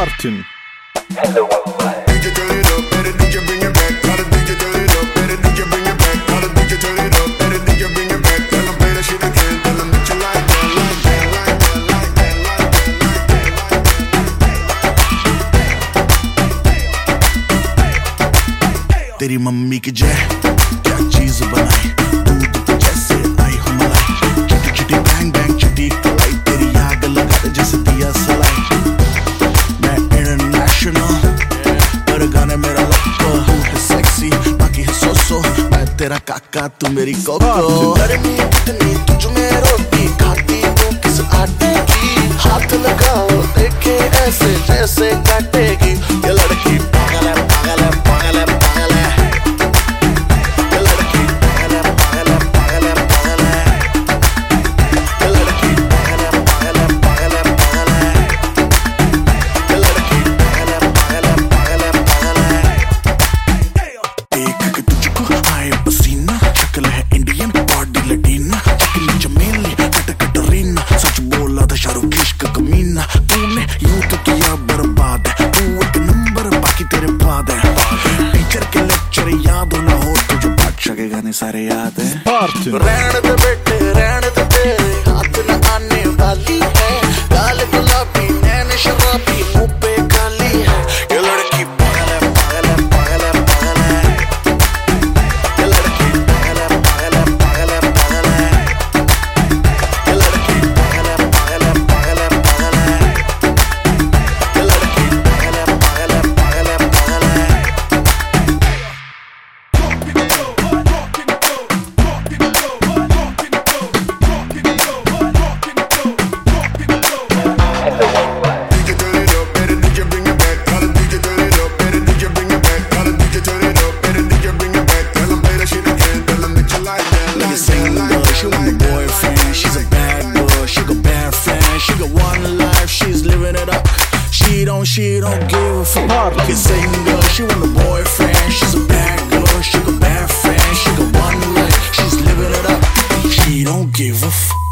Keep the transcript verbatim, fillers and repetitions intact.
Spartan. तेरी mummy की जय क्या चीज बनाई, दूध पे जैसे आई हो मलाई, चिटी चिटी बैंग बैंग चिटी कलाई, तेरी आग लगा दे जैसे दिया सलाई। मैं इंटरनेशनल पर गाने मेरा लक्को है सेक्सी, बाकी है सोसो, मैं तेरा काका तू मेरी कोको। गर्मी कितनी तुझ में रोटी खाती तू किस आटे की, हाथ लगाओ देखे ऐसे जैसे काटेगी। ये लड़की पागल है पागल है पागल है पागल है, ये लड़की पागल है पागल है पागल है पागल है, ये लड़की पागल है पागल है पागल है पागल है, ये लड़की पागल है पागल है पागल है पागल है। देख के तुझको आए पसीना, शक्ल है इंडियन बॉडी लटीना, चिकनी चमेली कट कटरीना, सच बोला था शाहरुख इश्क कमीना। तूने यूं तो किया बर्बाद है, तू एक नंबर बाकी तेरे बाद है। टीचर के लेक्चर याद ना हो तुझे, बादशाह के गाने सारे याद है। रहने दे बेटे रहने दे, तेरे हाथ न आने वाली है, गाल गुलाबी नैन शराबी मुंह पे काली है। ये लड़की पागल है पागल है पागल है पागल है, ये लड़की पागल है पागल है पागल है पागल है, ये लड़की पागल है पागल है पागल है पागल है, ये लड़की पागल है पागल है पागल है पागल है। She want a boyfriend, she's a bad girl, she got bad friends, she got one life, she's living it up. She don't, she don't give a fuck. Like a singer, she want a boyfriend, she's a bad girl, she got bad friends, she got one life, she's living it up. She don't give a fuck.